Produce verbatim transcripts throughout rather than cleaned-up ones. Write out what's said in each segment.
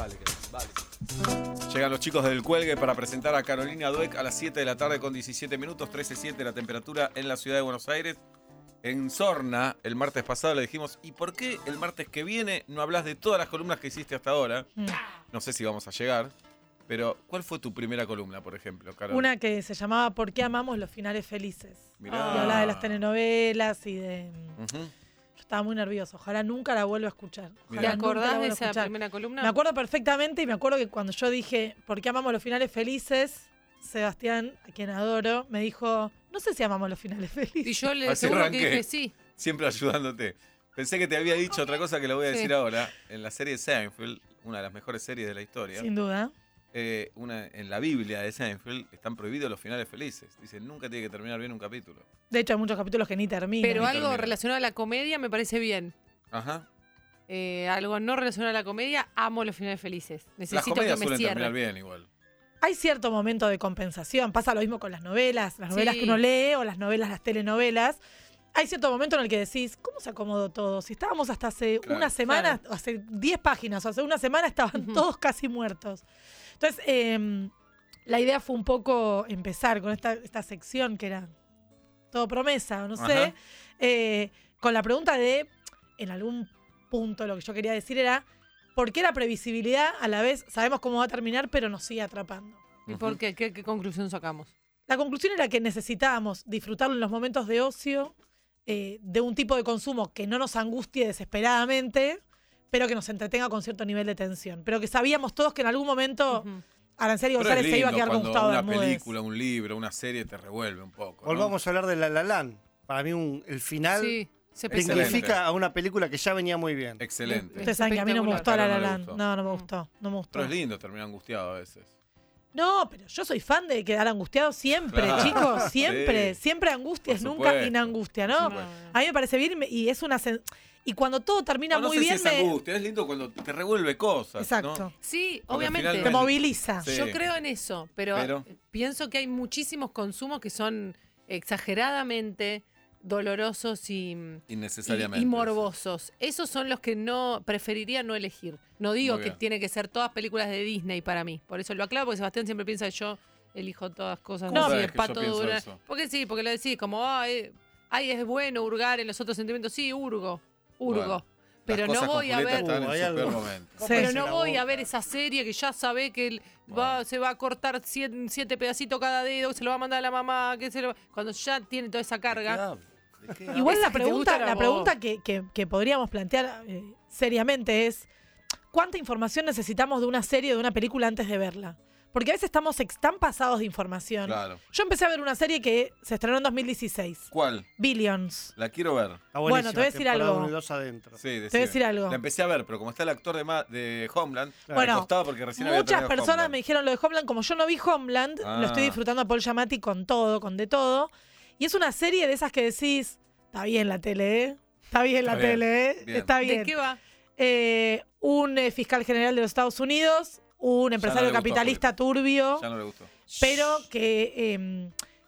Vale, vale. Llegan los chicos del Cuelgue para presentar a Carolina Dweck a las siete de la tarde con diecisiete minutos, trece siete la temperatura en la ciudad de Buenos Aires. En Sorna, el martes pasado le dijimos, ¿y por qué el martes que viene no hablas de todas las columnas que hiciste hasta ahora? Mm. No sé si vamos a llegar, pero ¿cuál fue tu primera columna, por ejemplo, Carol? Una que se llamaba ¿Por qué amamos los finales felices? Mirá. Y hablaba de las telenovelas y de... Uh-huh. Yo estaba muy nerviosa, ojalá nunca la vuelva a escuchar. ¿Te acordás de esa primera columna? Me acuerdo perfectamente y me acuerdo que cuando yo dije ¿por qué amamos los finales felices? Sebastián, a quien adoro, me dijo, no sé si amamos los finales felices. Y yo le seguro que dije sí. Siempre ayudándote. Pensé que te había dicho otra cosa que le voy a decir sí. ahora. En la serie Seinfeld, una de las mejores series de la historia. Sin duda. Eh, una, en la Biblia de Seinfeld están prohibidos los finales felices. Dicen, nunca tiene que terminar bien un capítulo. De hecho, hay muchos capítulos que ni terminan. Pero ni algo terminan. relacionado a la comedia me parece bien. Ajá. Eh, algo no relacionado a la comedia, amo los finales felices. Necesito las que me suelen cierre. terminar bien igual. Hay cierto momento de compensación. Pasa lo mismo con las novelas. Las novelas Sí. que uno lee o las novelas, las telenovelas. Hay cierto momento en el que decís, ¿cómo se acomodó todo? Si estábamos hasta hace Claro. una semana, Claro. hace diez páginas, o hace una semana estaban Ujú. todos casi muertos. Entonces, eh, la idea fue un poco empezar con esta, esta sección que era todo promesa, no sé, Ajá. eh, con la pregunta de, en algún punto lo que yo quería decir era, ¿por qué la previsibilidad a la vez sabemos cómo va a terminar, pero nos sigue atrapando? ¿Y por qué? ¿Qué, qué conclusión sacamos? La conclusión era que necesitábamos disfrutarlo en los momentos de ocio, eh, de un tipo de consumo que no nos angustie desesperadamente, pero que nos entretenga con cierto nivel de tensión. Pero que sabíamos todos que en algún momento Ujú. Araceli Pero González es se iba a lindo quedar con cuando Gustavo una Bermúdez. película, un libro, una serie te revuelve un poco, ¿no? Volvamos a hablar de La La Land. Para mí un, el final Sí, se Excelente. significa a una película que ya venía muy bien. Excelente. Ustedes saben que a mí no me gustó La La Claro, no le Land. gustó. No, no me gustó. No me gustó. Pero es lindo terminar angustiado a veces. No, pero yo soy fan de quedar angustiado siempre, Claro. chicos. Siempre. Sí. Siempre angustias, Por nunca supuesto. inangustia, ¿no? Por supuesto. A mí me parece bien y me- y es una... sen- Y cuando todo termina No, no muy sé bien, si es me... angustia, es lindo cuando te revuelve cosas, Exacto. ¿no? Sí, Porque al obviamente. final Te no es- moviliza. Sí. Yo creo en eso, pero, Pero- pienso que hay muchísimos consumos que son exageradamente dolorosos y, y, Innecesariamente. y morbosos. Esos son los que no preferiría no elegir. No digo Muy que bien. tiene que ser todas películas de Disney para mí. Por eso lo aclaro, porque Sebastián siempre piensa que yo elijo todas cosas ¿Cómo así sabes de que yo pato pienso dura. eso? Porque sí, porque lo decís como, ay, ay, es bueno hurgar en los otros sentimientos. Sí, hurgo, hurgo. Bueno, pero las no cosas voy con a Julieta ver... están Uh, en hay su algo. peor momento. Sí. Pero Cómprese no la voy boca. a ver esa serie que ya sabe que él va, Bueno. se va a cortar siete, siete pedacitos cada dedo, que se lo va a mandar a la mamá, que se lo, cuando ya tiene toda esa ¿De qué carga. habla? ¿De qué Igual Esa la que te pregunta, gusta la era pregunta vos. que, que- que podríamos plantear eh, seriamente es ¿cuánta información necesitamos de una serie o de una película antes de verla? Porque a veces estamos ex- tan pasados de información. Claro. Yo empecé a ver una serie que se estrenó en dos mil dieciséis, ¿Cuál? Billions. La quiero ver. Está Bueno, buenísima, te voy a decir temporada algo. uno y dos adentro. Sí, decime. Te voy a decir algo. La empecé a ver, pero como está el actor de, Ma- de Homeland, Claro. me Bueno, costaba porque recién había Muchas terminado personas Homeland. me dijeron lo de Homeland. Como yo no vi Homeland, Ah. lo estoy disfrutando a Paul Giamatti con todo, con de todo. Y es una serie de esas que decís, está bien la tele, ¿eh? Está bien la Está bien, tele, ¿eh? bien. Está bien. ¿De qué va? Eh, un eh, fiscal general de los Estados Unidos, un empresario le gustó a capitalista turbio, Ya no le gustó. pero que eh,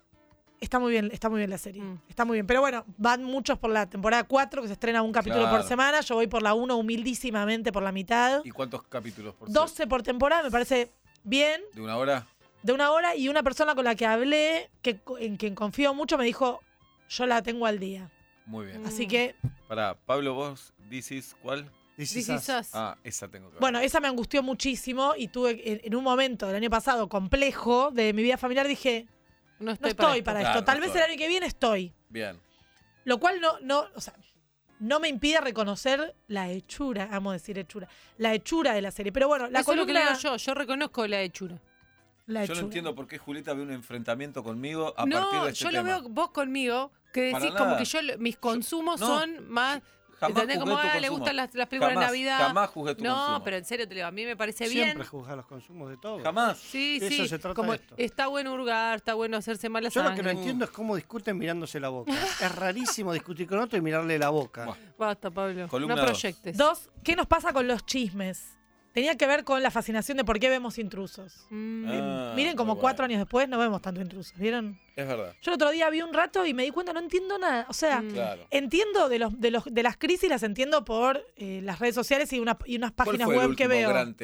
está muy bien, está muy bien la serie. Mm. Está muy bien. Pero bueno, van muchos por la temporada cuatro, que se estrena un capítulo Claro. por semana. Yo voy por la uno humildísimamente por la mitad. ¿Y cuántos capítulos por doce por temporada, me parece bien. ser? ¿De una hora? De una hora, y una persona con la que hablé, que, en quien confío mucho, me dijo, yo la tengo al día. Muy bien. Mm. Así que, Pará, Pablo, vos, dices ¿cuál? This This is is us. us. Ah, esa tengo que ver. bueno, esa me angustió muchísimo y tuve, en, en un momento del año pasado complejo de mi vida familiar, dije, No no estoy, estoy para, para Claro, esto. Tal no vez estoy. el año que viene estoy. Bien. Lo cual no, no, o sea, no me impide reconocer la hechura, amo decir hechura, la hechura de la serie. Pero bueno, la Eso es lo que le columna... digo yo. Yo reconozco la hechura. la Yo no hechura. entiendo por qué Julieta ve un enfrentamiento conmigo a partir No, de este yo tema. lo veo vos conmigo, que Para decís como nada. que yo lo- mis consumos no, son más... Jamás ¿Entendés? juzgué Como tu ah, le consumo. gustan las, las películas Jamás, de Navidad. Jamás juzgué tu no, consumo. pero en serio te digo, a mí me parece Siempre bien. juzgar los consumos de todo. Jamás. Sí, De eso sí. se trata Como esto. está bueno hurgar, está bueno hacerse mala Yo lo sangre. que no entiendo es cómo discuten mirándose la boca. Es rarísimo discutir con otro y mirarle la boca. Buah. Basta, Pablo. Columna no dos. proyectes. Dos, ¿qué nos pasa con los chismes? Tenía que ver con la fascinación de por qué vemos intrusos. Mm. Ah, Miren, como muy cuatro bueno. años después no vemos tanto intrusos, ¿vieron? Es verdad. Yo el otro día vi un rato y me di cuenta, no entiendo nada. O sea, Mm. Claro. entiendo de los, de los de las crisis, las entiendo por eh, las redes sociales y, una- y unas ¿Cuál páginas fue el web que último veo. gran tema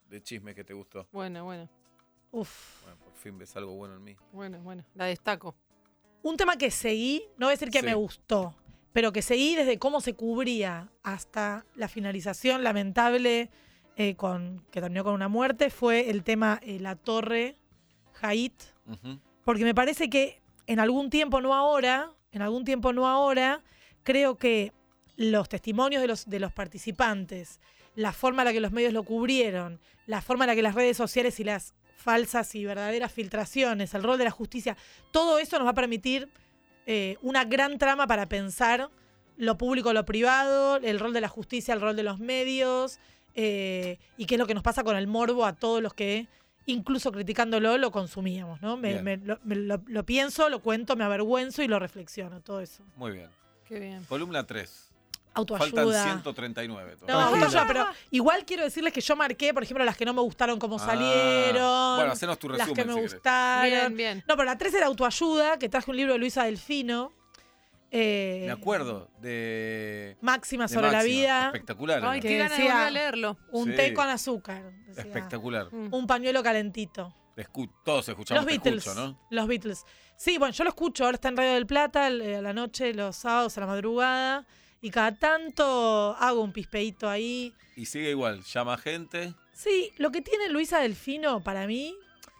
de chisme que te gustó? Bueno, bueno, Uf. Bueno, por fin ves algo bueno en mí. bueno, bueno. La destaco. Un tema que seguí, no voy a decir que Sí. me gustó, pero que seguí desde cómo se cubría hasta la finalización lamentable eh, con, que terminó con una muerte, fue el tema eh, La Torre Haidt, Ujú. porque me parece que en algún tiempo, no ahora, en algún tiempo, no ahora, creo que los testimonios de los, de los participantes, la forma en la que los medios lo cubrieron, la forma en la que las redes sociales y las falsas y verdaderas filtraciones, el rol de la justicia, todo eso nos va a permitir eh, una gran trama para pensar lo público, lo privado, el rol de la justicia, el rol de los medios, eh, y qué es lo que nos pasa con el morbo a todos los que, incluso criticándolo, lo consumíamos, ¿no? Me, Bien. me- lo, me lo- lo pienso, lo cuento, me avergüenzo y lo reflexiono, todo eso. Muy bien. Qué bien. Columna tres. Autoayuda. Faltan ciento treinta y nueve. No, todavía. autoayuda, pero igual quiero decirles que yo marqué, por ejemplo, las que no me gustaron como Ah. salieron. Bueno, hacenos tu las resumen, que me si querés. gustaron. Bien, bien. No, pero la tres era autoayuda, que traje un libro de Luisa Delfino. eh, Me acuerdo de. Máxima de sobre la Máxima. vida. Espectacular. Ay, era. que qué ganas de decía- volver a leerlo. Un Sí. té con azúcar. decía. Espectacular. Mm. Un pañuelo calentito. Te escu- Todos escuchamos Los Te Beatles. Escucho, ¿no? Los Beatles. Sí, bueno, yo lo escucho. Ahora está en Radio del Plata eh, a la noche, los sábados a la madrugada. Y cada tanto hago un pispeíto ahí. Y sigue igual. Llama gente. Sí, lo que tiene Luisa Delfino para mí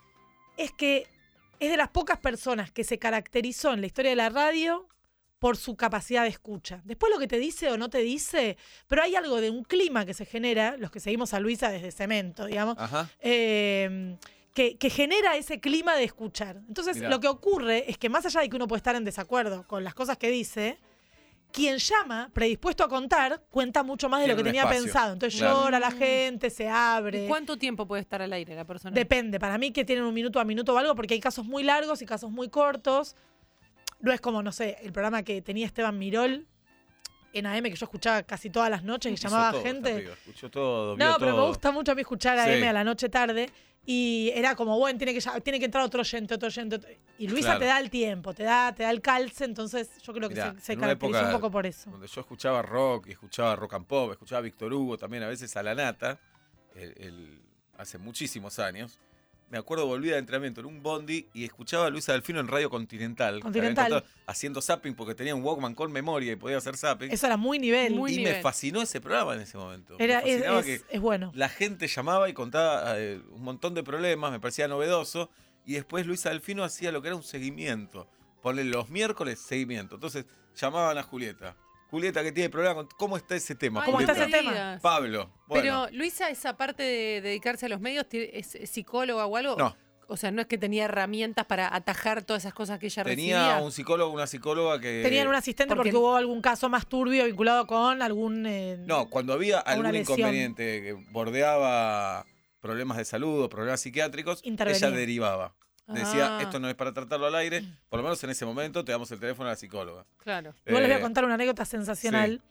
es que es de las pocas personas que se caracterizó en la historia de la radio por su capacidad de escucha. Después lo que te dice o no te dice, pero hay algo de un clima que se genera, los que seguimos a Luisa desde Cemento, digamos, Ajá. eh, que, que genera ese clima de escuchar. Entonces, Mirá. lo que ocurre es que más allá de que uno puede estar en desacuerdo con las cosas que dice, quien llama, predispuesto a contar, cuenta mucho más de Tiene lo que un tenía espacio. pensado. Entonces Claro. llora la gente, se abre. ¿Y cuánto tiempo puede estar al aire la persona? Depende, para mí que tienen un minuto a minuto o algo, porque hay casos muy largos y casos muy cortos. No es como, no sé, el programa que tenía Esteban Mirol en A M, que yo escuchaba casi todas las noches, que Hizo llamaba todo, gente. esta piba. Escuchó todo, vio No, pero todo. me gusta mucho a mí escuchar A M Sí. a la noche tarde. Y era como, bueno, tiene que, ya- tiene que entrar otro oyente, otro oyente. otro- Y Luisa Claro. te da el tiempo, te da, te da el calce, entonces yo creo que Mirá, se, se en una caracterizó un época poco por eso. Donde yo escuchaba rock y escuchaba rock and pop, escuchaba a Víctor Hugo también, a veces a La Nata, el- el- hace muchísimos años. Me acuerdo, volví de entrenamiento en un bondi y escuchaba a Luisa Delfino en Radio Continental. que Continental. había encontrado haciendo zapping porque tenía un Walkman con memoria y podía hacer zapping. Eso era muy nivel. Muy y nivel. me fascinó ese programa en ese momento. Era, me es, fascinaba es- que es bueno. la gente llamaba y contaba eh, un montón de problemas, me parecía novedoso. Y después Luisa Delfino hacía lo que era un seguimiento. Ponle los miércoles, seguimiento. Entonces llamaban a Julieta. Julieta, que tiene problemas con. ¿Cómo está ese tema? Ay, ¿Cómo está no ese me tema? digas. Pablo. Bueno, Pero Luisa, esa parte de dedicarse a los medios, ¿tiene- ¿es es psicóloga o algo? no. O sea, no es que tenía herramientas para atajar todas esas cosas que ella Tenía recibía. un psicólogo, una psicóloga que. Tenían un asistente porque, porque- hubo algún caso más turbio vinculado con algún... eh, No, cuando había una algún lesión. inconveniente que bordeaba problemas de salud o problemas psiquiátricos, Intervenía. ella derivaba. Decía, Ah. esto no es para tratarlo al aire, por lo menos en ese momento te damos el teléfono a la psicóloga. Claro. Igual les voy Eh, a contar una anécdota sensacional.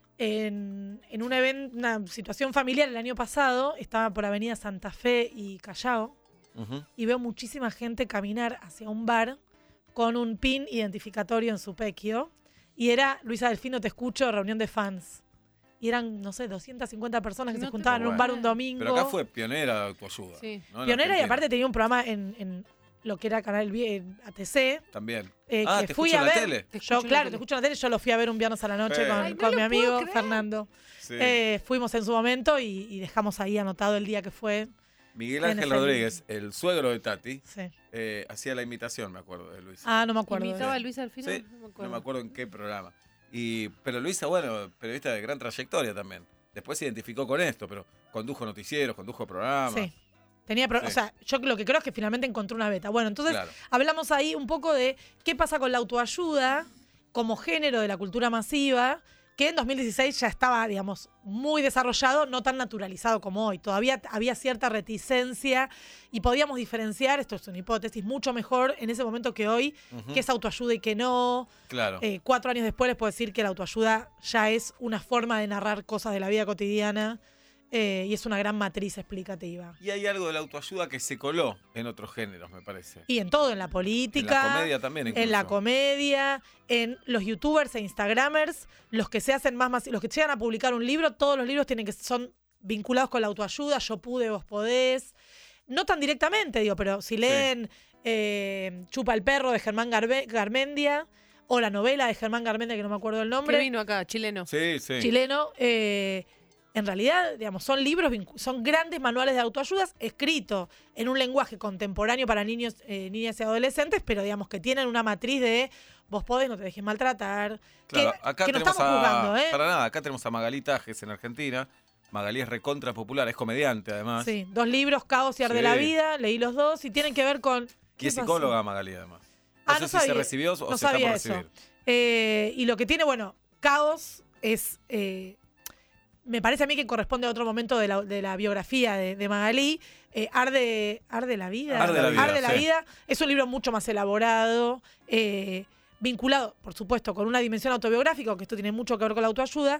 En, en un evento, una situación familiar el año pasado, estaba por Avenida Santa Fe y Callao, Ujú. y veo muchísima gente caminar hacia un bar con un pin identificatorio en su pequio. Y era Luisa Delfino, te escucho, reunión de fans. Y eran, no sé, doscientas cincuenta personas que No se te juntaban en un puedo bar creer. un domingo. Pero acá fue pionera de autoayuda. Sí. ¿no? En Pionera y Argentina. aparte tenía un programa en, en lo que era Canal vie- A T C. También. eh, Ah, que ¿te fui escucho a en la ver. tele? Te Yo, escucho en la claro, tele. te escucho en la tele. Yo lo fui a ver un viernes a la noche Eh. con, Ay, no con lo mi puedo amigo creer. Fernando. Sí. Eh, fuimos en su momento y, y dejamos ahí anotado el día que fue. Miguel en Ángel ese- Rodríguez, el suegro de Tati, Sí. eh, hacía la imitación, me acuerdo, de Luisa. Ah, no me acuerdo. ¿Imitaba a de- Luisa Delfino? Sí, No me no acuerdo. me acuerdo en qué programa. Y, pero Luisa, bueno, periodista de gran trayectoria también. Después se identificó con esto, pero condujo noticieros, condujo programas. Sí. Tenía pro- Sí. O sea, yo lo que creo es que finalmente encontró una beta. Bueno, entonces Claro. hablamos ahí un poco de qué pasa con la autoayuda como género de la cultura masiva, que en dos mil dieciséis ya estaba, digamos, muy desarrollado, no tan naturalizado como hoy. Todavía t- había cierta reticencia y podíamos diferenciar, esto es una hipótesis, mucho mejor en ese momento que hoy, Ujú. qué es autoayuda y qué no. Claro. Eh, cuatro años después les puedo decir que la autoayuda ya es una forma de narrar cosas de la vida cotidiana eh, y es una gran matriz explicativa. Y hay algo de la autoayuda que se coló en otros géneros, me parece. Y en todo, en la En política, la comedia también, incluso. en la comedia, en los youtubers e instagramers, los que se hacen más, mas- los que llegan a publicar un libro, todos los libros tienen que son vinculados con la autoayuda, Yo pude, vos podés. No tan directamente, digo, pero si leen sí. eh, Chupa el perro de Germán Garbe- Garmendia o la novela de Germán Garmendia, que no me acuerdo el nombre. ¿Qué vino acá? Chileno. Sí, sí. Chileno. Eh, en realidad, digamos, son libros, son grandes manuales de autoayudas escritos en un lenguaje contemporáneo para niños, eh, niñas y adolescentes, pero digamos que tienen una matriz de vos podés, no te dejes maltratar. Claro, que, acá que no tenemos estamos a, juzgando, ¿eh? Para nada, acá tenemos a Magalí Tajes en Argentina. Magalí es recontra popular, es comediante además. Sí, dos libros, Caos y Ar de Sí. la Vida, leí los dos y tienen que ver con... Y es psicóloga Magalí además. No Ah, sé no si sabía, se recibió o no se está sabía por eso. recibir. Eh, y lo que tiene, bueno, Caos es... Eh, me parece a mí que corresponde a otro momento de la, de la biografía de, de Magalí. Eh, Arde, Arde la Vida. Arde la Vida, Arde la sí. Vida. Es un libro mucho más elaborado, eh, vinculado, por supuesto, con una dimensión autobiográfica, que esto tiene mucho que ver con la autoayuda,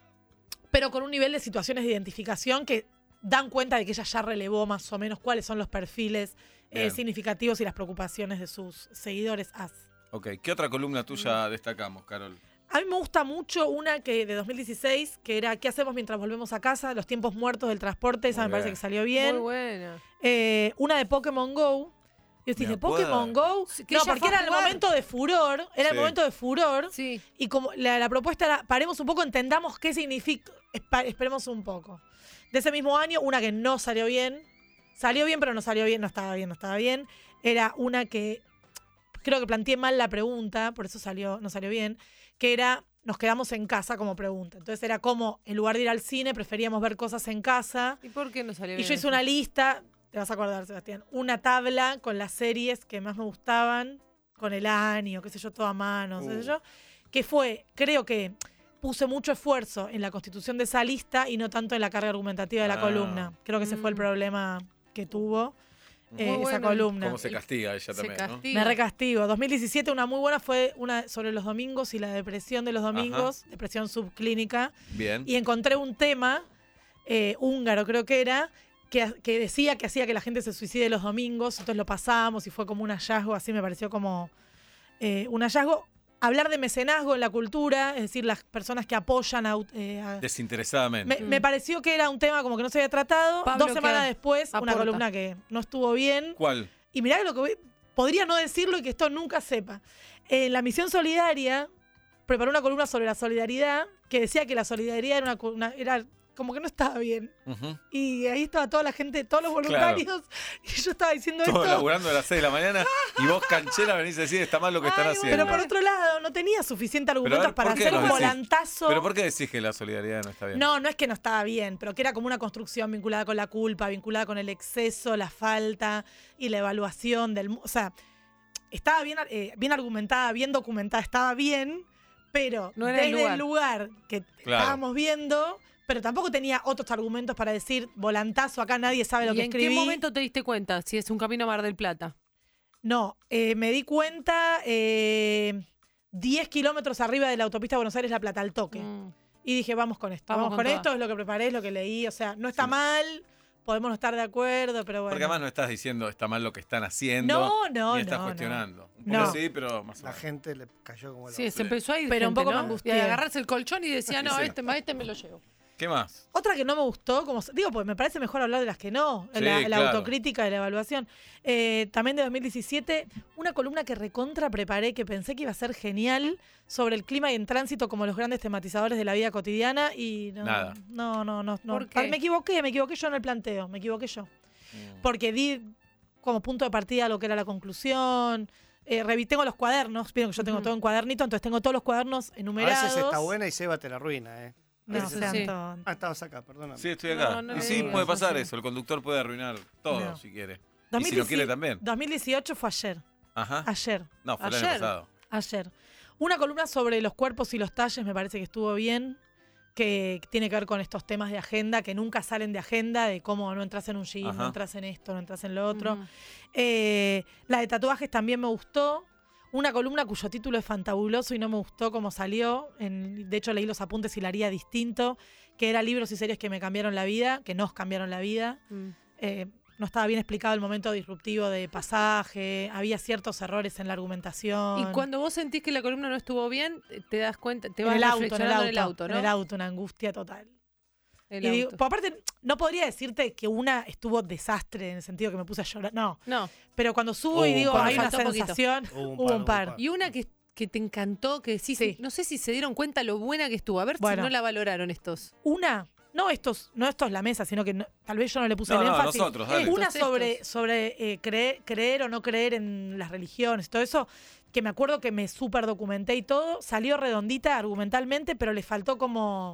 pero con un nivel de situaciones de identificación que dan cuenta de que ella ya relevó más o menos cuáles son los perfiles eh, significativos y las preocupaciones de sus seguidores. As. Ok, ¿qué otra columna tuya destacamos, Carol? A mí me gusta mucho una que de dos mil dieciséis, que era ¿Qué hacemos mientras volvemos a casa? Los tiempos muertos del transporte, esa Muy me parece bien. que salió bien. Muy buena. Eh, una de Pokémon Go. Yo dije, ¿Pokémon Go? Sí, que No, ella porque fue a era el jugar. momento de furor, era Sí. el momento de furor. Sí. Y como la, la propuesta era, paremos un poco, entendamos qué significa, espa- esperemos un poco. De ese mismo año, una que no salió bien, salió bien, pero no salió bien, no estaba bien, no estaba bien, era una que creo que planteé mal la pregunta, por eso salió, no salió bien, que era, nos quedamos en casa como pregunta. Entonces era como, en lugar de ir al cine, preferíamos ver cosas en casa. ¿Y por qué no salió Y bien? yo hice una lista, te vas a acordar, Sebastián, una tabla con las series que más me gustaban, con el año, qué sé yo, todo a mano, qué Uh. sé yo, que fue, creo que puse mucho esfuerzo en la constitución de esa lista y no tanto en la carga argumentativa de la Ah. columna. Creo que ese fue el Mm. problema que tuvo eh, Muy esa buena. columna. ¿Cómo se castiga ella Se también, no? castiga. Me recastigo. dos mil diecisiete, una muy buena fue una sobre los domingos y la depresión de los domingos, depresión subclínica. Bien. Y encontré un tema, eh, húngaro creo que era, que, que decía que hacía que la gente se suicide los domingos. Entonces lo pasamos y fue como un hallazgo, así me pareció como eh, un hallazgo. Hablar de mecenazgo en la cultura, es decir, las personas que apoyan a... eh, a- Desinteresadamente. me, me pareció que era un tema como que no se había tratado. Pablo, Dos semanas ¿qué después, una aporta? columna que no estuvo bien. ¿Cuál? Y mirá que lo que voy- podría no decirlo y que esto nunca sepa. En la Misión Solidaria preparó una columna sobre la solidaridad que decía que la solidaridad era, una, co- una- era como que no estaba bien. Ujú. Y ahí estaba toda la gente, todos los voluntarios, y yo estaba diciendo Todos esto. laburando a las seis de la mañana y vos, canchera, venís a decir está mal lo que están Ay, haciendo. pero por otro lado, no tenía suficiente argumentos ver, ¿por para qué hacer lo un decís? volantazo. ¿Pero por qué decís que la solidaridad no está bien? No, no es que no estaba bien, pero que era como una construcción vinculada con la culpa, vinculada con el exceso, la falta y la evaluación del... mu- O sea, estaba bien, eh, bien argumentada, bien documentada, estaba bien, pero No era el desde lugar. el lugar que Claro. estábamos viendo, pero tampoco tenía otros argumentos para decir volantazo, acá nadie sabe lo ¿Y que en escribí. qué momento te diste cuenta si es un camino a Mar del Plata? No, eh, me di cuenta eh, diez kilómetros arriba de la autopista Buenos Aires-La Plata, al toque. Mm. Y dije, vamos con esto, Vamos vamos, con con, toda. esto, es lo que preparé, es lo que leí. O sea, no está Sí. mal, podemos no estar de acuerdo, pero bueno. Porque además no estás diciendo está mal lo que están haciendo. No, no, ni estás no, cuestionando. no. Un poco No. sí, pero más o La menos. gente le cayó como el Sí, orto. se empezó a ir Pero un gente, poco ¿no? me angustié. Y a agarrarse el colchón y decía, no, Sí. este, este me lo llevo. ¿Qué más? Otra que no me gustó, como digo, pues me parece mejor hablar de las que no, Sí, la, la claro. autocrítica y la evaluación. Eh, también de dos mil diecisiete, una columna que recontra preparé, que pensé que iba a ser genial, sobre el clima y el tránsito como los grandes tematizadores de la vida cotidiana y no, Nada. no, no, no, no. ¿Por qué? Me equivoqué, me equivoqué yo en el planteo, me equivoqué yo. Mm. Porque di como punto de partida lo que era la conclusión. Eh, revi- tengo los cuadernos, vieron que yo tengo Ujú. todo en cuadernito, entonces tengo todos los cuadernos A enumerados. veces está buena y Seba te la arruina, ¿eh? No, Eso sean sí. tontos. Ah, estabas acá, perdóname. Sí, estoy acá. No, no y le sí, digas, puede no pasar sé. eso. El conductor puede arruinar todo No. si quiere. Y si no 2017 quiere también. dos mil dieciocho fue ayer. Ajá. Ayer. No, fue el año Ayer. pasado. Ayer. Una columna sobre los cuerpos y los talles me parece que estuvo bien, que tiene que ver con estos temas de agenda que nunca salen de agenda, de cómo no entras en un jean, Ajá. no entras en esto, no entras en lo otro. Ujú. Eh, la de tatuajes también me gustó. Una columna cuyo título es fantabuloso y no me gustó cómo salió. En- de hecho, leí los apuntes y la haría distinto, que era libros y series que me cambiaron la vida, que nos cambiaron la vida. Mm. Eh, no estaba bien explicado el momento disruptivo de pasaje, había ciertos errores en la argumentación. Y cuando vos sentís que la columna no estuvo bien, te das cuenta, te en vas el auto, en el reflexionando auto, en el auto, ¿no? en el auto, una angustia total. El Y digo, auto. pues aparte, no podría decirte que una estuvo desastre en el sentido que me puse a llorar. No. No. Pero cuando subo Hubo y un digo, par. hay una Faltó poquito. sensación, Hubo un hubo par, un hubo par. un par. Y una que, que te encantó, que sí, Sí. no sé si se dieron cuenta lo buena que estuvo. A ver Bueno. si no la valoraron estos. Una, no estos, no estos la mesa, sino que no- tal vez yo no le puse No, el no, énfasis. nosotros, dale. Una Estos, sobre, estos. sobre eh, creer, creer o no creer en las religiones, todo eso, que me acuerdo que me súper documenté y todo, salió redondita argumentalmente, pero le faltó como...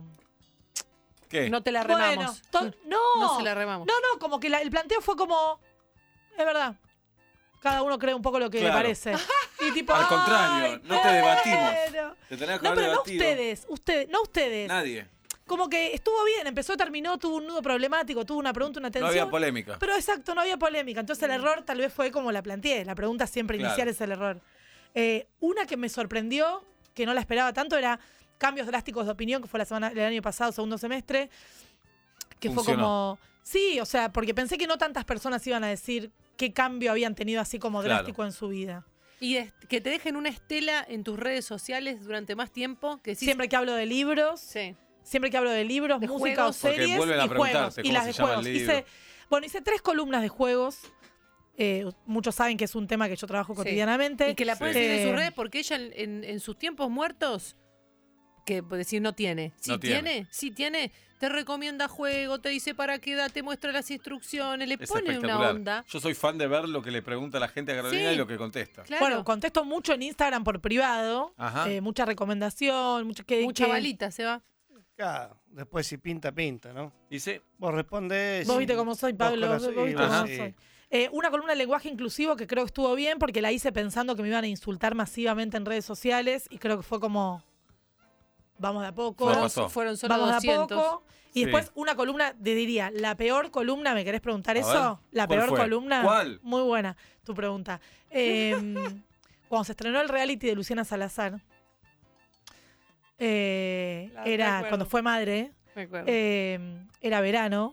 ¿Qué? No te la Bueno, remamos. to- no, No se la remamos. no, no, como que la- el planteo fue como, es verdad, cada uno cree un poco lo que Claro. le parece. Y tipo, Al contrario, "Ay, no te debatimos. pero". Te tenés que No, haber pero no debatido. ustedes, ustedes, no ustedes. Nadie. Como que estuvo bien, empezó, terminó, tuvo un nudo problemático, tuvo una pregunta, una No tensión. había polémica. Pero exacto, no había polémica. Entonces el error tal vez fue como la planteé. La pregunta siempre Claro. inicial es el error. Eh, una que me sorprendió, que no la esperaba tanto, era cambios drásticos de opinión, que fue la semana del año pasado, segundo semestre. Que fue Funcionó. como. Sí, o sea, porque pensé que no tantas personas iban a decir qué cambio habían tenido así como Claro. drástico en su vida. Y es- que te dejen una estela en tus redes sociales durante más tiempo. Que sí, Siempre que hablo de libros, Sí. siempre que hablo de libros, De música juegos. o Porque series vuelven a y juegos. preguntarte Y cómo las se de llama el juegos. libro. Hice, bueno, hice tres columnas de juegos. Eh, muchos saben que es un tema que yo trabajo Sí. cotidianamente. Y que la Sí. puedes seguir en Eh, sus redes porque ella en, en- en sus tiempos muertos, que puede decir no tiene. Sí No tiene. tiene, sí tiene. Te recomienda juego, te dice para qué edad, te muestra las instrucciones, le Es pone una espectacular. onda. Yo soy fan de ver lo que le pregunta la gente a Carolina Sí. y lo que contesta. Claro. Bueno, contesto mucho en Instagram por privado. Ajá. eh, mucha recomendación, mucho que. Mucha que- balita se va. Claro, después si pinta, pinta, ¿no? Y sí, Vos respondés. Vos y viste cómo soy, dos Pablo. con Vos la- viste y- cómo sí. soy. Eh, una columna de lenguaje inclusivo que creo que estuvo bien porque la hice pensando que me iban a insultar masivamente en redes sociales y creo que fue como. Vamos de a poco. No Fueron, pasó. fueron solo Vamos de a doscientos. poco. Y Sí. después una columna, te diría, la peor columna, ¿me querés preguntar A eso? ver, La ¿cuál peor fue? columna. ¿Cuál? Muy buena tu pregunta. Eh, cuando se estrenó el reality de Luciana Salazar, eh, La era recuerdo. cuando fue madre, Recuerdo. eh, era verano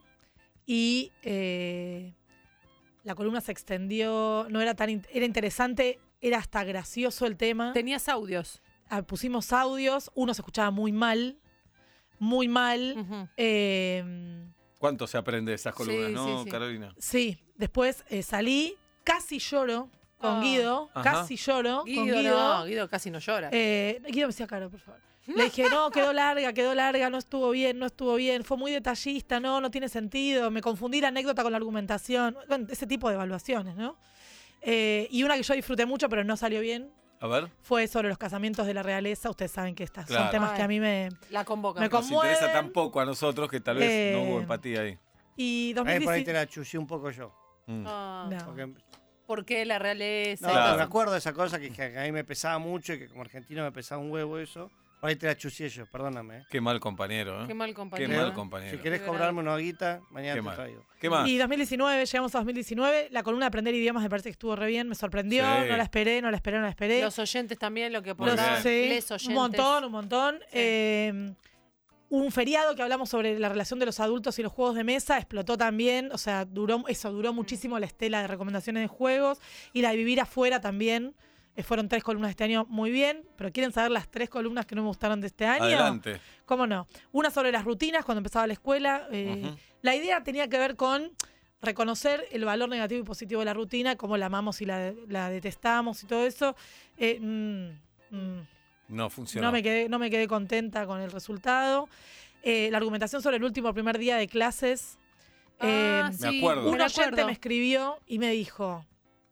y eh, la columna se extendió, no era tan, in- era interesante, era hasta gracioso el tema. Tenías audios. Ah, pusimos audios, uno se escuchaba muy mal, muy mal. Ujú. Eh, ¿cuánto se aprende de esas columnas, Sí, no, sí, sí. Carolina? sí, después eh, salí, casi lloro con Ah. Guido, Ajá. casi lloro con Guido, Guido. no, Guido casi no llora. Eh, Guido me decía, Caro, por favor. Le dije, no, quedó larga, quedó larga, no estuvo bien, no estuvo bien, fue muy detallista, no, no tiene sentido, me confundí la anécdota con la argumentación, bueno, ese tipo de evaluaciones, ¿no? Eh, y una que yo disfruté mucho, pero no salió bien, A ver, fue sobre los casamientos de la realeza. Ustedes saben que estas Claro. son temas que a mí me... La convoca. Me nos conmueven. interesa tan poco a nosotros que tal vez Eh, no hubo empatía ahí. Y Ahí por ahí te 2017... la chuché un poco yo. Mm. Ah, No. Porque, ¿Por qué la realeza? no, Claro. me acuerdo de esa cosa que, que a mí me pesaba mucho y que como argentino me pesaba un huevo eso. Por ahí te la chuché yo, perdóname. ¿eh? Qué mal compañero, ¿eh? Qué mal Qué compañero. mal Si compañero. querés Qué cobrarme una guita, mañana Qué te mal. traigo. ¿Qué más? Y dos mil diecinueve, llegamos a dos mil diecinueve, la columna de aprender idiomas me parece que estuvo re bien, me sorprendió, Sí. no la esperé, no la esperé, no la esperé. Los oyentes también, lo que Muy Los- aportaron. bien. sí, Les oyentes. un montón, un montón. Sí. Eh, un feriado que hablamos sobre la relación de los adultos y los juegos de mesa explotó también, o sea, duró eso, duró muchísimo la estela de recomendaciones de juegos y la de vivir afuera también. Eh, fueron tres columnas este año muy bien, pero ¿quieren saber las tres columnas que no me gustaron de este año? Adelante. ¿Cómo no? Una sobre las rutinas cuando empezaba la escuela. eh, Ujú. La idea tenía que ver con reconocer el valor negativo y positivo de la rutina, cómo la amamos y la, la detestamos y todo eso. Eh, mm, mm, No funcionó. no, me quedé, no me quedé contenta con el resultado. Eh, la argumentación sobre el último primer día de clases. eh, Ah, Me sí, acuerdo. un me oyente acuerdo. me escribió y me dijo,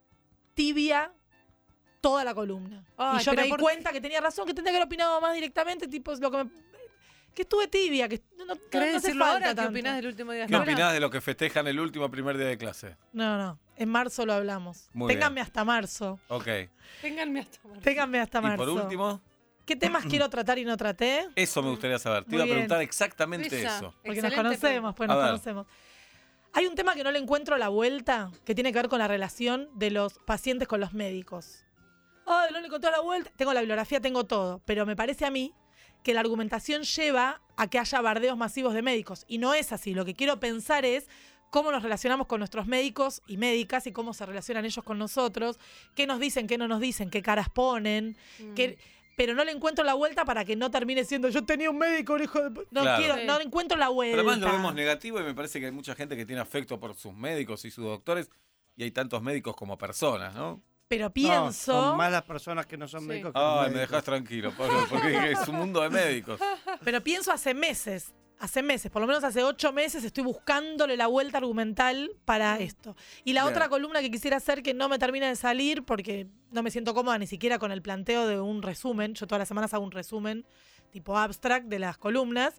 tibia toda la columna. Ay, y yo me pero di por- cuenta que tenía razón, que tendría que haber opinado más directamente, tipo, lo que me- que estuve tibia, que no, no, ¿Querés no hace decirlo falta ahora? ¿Qué tanto. opinás del último día de ¿Qué escuela? opinás de lo que festejan el último primer día de clase? No, no, en marzo lo hablamos. Muy Ténganme bien. hasta marzo. Ok. Ténganme hasta marzo. Ténganme hasta Y marzo. por último, ¿Qué temas quiero tratar y no traté? eso me gustaría saber. Te Muy iba a bien. preguntar exactamente Esa. eso. Porque Excelente nos conocemos, pues A nos ver. conocemos. Hay un tema que no le encuentro la vuelta, que tiene que ver con la relación de los pacientes con los médicos. Oh, no le encontré la vuelta. Tengo la bibliografía, tengo todo. Pero me parece a mí que la argumentación lleva a que haya bardeos masivos de médicos. Y no es así. Lo que quiero pensar es cómo nos relacionamos con nuestros médicos y médicas y cómo se relacionan ellos con nosotros, qué nos dicen, qué no nos dicen, qué caras ponen. Mm. Que pero no le encuentro la vuelta para que no termine siendo yo tenía un médico, un hijo de... No Claro. quiero, Sí. no encuentro la vuelta. Pero además lo vemos negativo y me parece que hay mucha gente que tiene afecto por sus médicos y sus doctores y hay tantos médicos como personas, ¿no? Pero No, pienso... son más las personas que no son Sí. médicos que los Ay, me médicos. dejas tranquilo, Pablo, porque es un mundo de médicos. Pero pienso hace meses, hace meses, por lo menos hace ocho meses, estoy buscándole la vuelta argumental para esto. Y la Bien. otra columna que quisiera hacer que no me termina de salir porque no me siento cómoda ni siquiera con el planteo de un resumen. Yo todas las semanas hago un resumen tipo abstract de las columnas.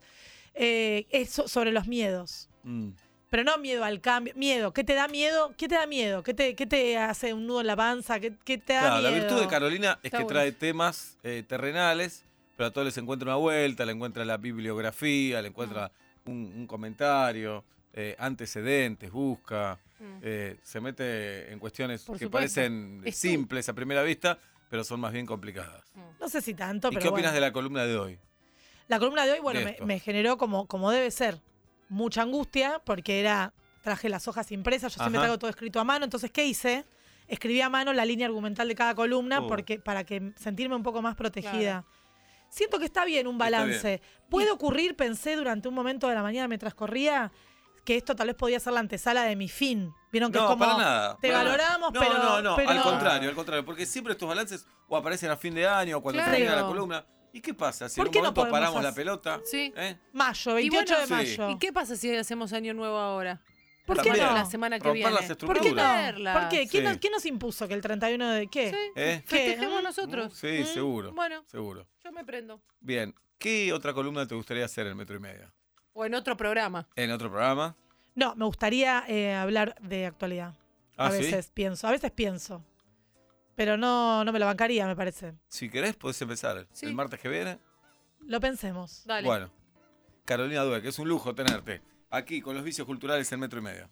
Eh, es so- sobre los miedos. Mm. Pero no miedo al cambio. Miedo. ¿Qué te da miedo? ¿Qué te da miedo? ¿Qué te, qué te hace un nudo en la panza? ¿Qué, qué te da Claro, miedo? la virtud de Carolina es Está que bueno. trae temas eh, terrenales, pero a todos les encuentra una vuelta, le encuentra la bibliografía, le encuentra un, un comentario, eh, antecedentes, busca, Mm. eh, se mete en cuestiones Por que supuesto. parecen Es tú. simples a primera vista, pero son más bien complicadas. No sé si tanto, ¿Y pero qué opinas bueno. de la columna de hoy? La columna de hoy, bueno, de me, esto? me generó como, como debe ser mucha angustia porque era, traje las hojas impresas, yo siempre Ajá. traigo todo escrito a mano, entonces ¿qué hice? Escribí a mano la línea argumental de cada columna Oh. porque, para que sentirme un poco más protegida. Claro. Siento que está bien un Está balance. Puede ocurrir, pensé durante un momento de la mañana mientras corría, que esto tal vez podía ser la antesala de mi fin. Vieron que No, es como para nada. te para nada. valoramos, no, pero... No, no, pero- al contrario, al contrario, porque siempre estos balances o aparecen a fin de año o cuando Claro. termina la columna. ¿Y qué pasa? Si ¿Por en un qué no momento podemos paramos la hacer- pelota, Sí. ¿eh? Mayo, veintiocho bueno, de sí. mayo. ¿Y qué pasa si hacemos año nuevo ahora? ¿Por qué También. no? La semana que Romper viene. las ¿Por estructuras. qué no? Verlas. ¿Por qué? ¿Quién, Sí. nos, quién nos impuso que el treinta y uno de qué? Sí. ¿Eh? Festejemos ¿Qué? nosotros. Sí, Mm, seguro. Bueno, Seguro. yo me prendo. Bien, ¿qué otra columna te gustaría hacer en Metro y Medio? O en otro programa. ¿En otro programa? No, me gustaría eh, hablar de actualidad. Ah, a ¿sí? veces pienso, a veces pienso. Pero no, no me lo bancaría, me parece. Si querés, podés empezar. Sí. El martes que viene. Lo pensemos. Dale. Bueno, Carolina Dueck, es un lujo tenerte aquí con los vicios culturales en Metro y Medio.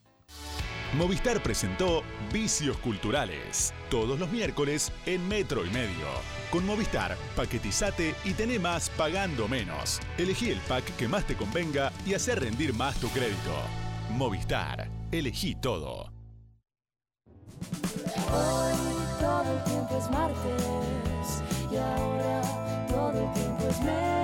Movistar presentó Vicios Culturales, todos los miércoles en Metro y Medio. Con Movistar, paquetizate y tené más pagando menos. Elegí el pack que más te convenga y hacer rendir más tu crédito. Movistar, elegí todo. Hoy todo el tiempo es martes y ahora todo el tiempo es mes.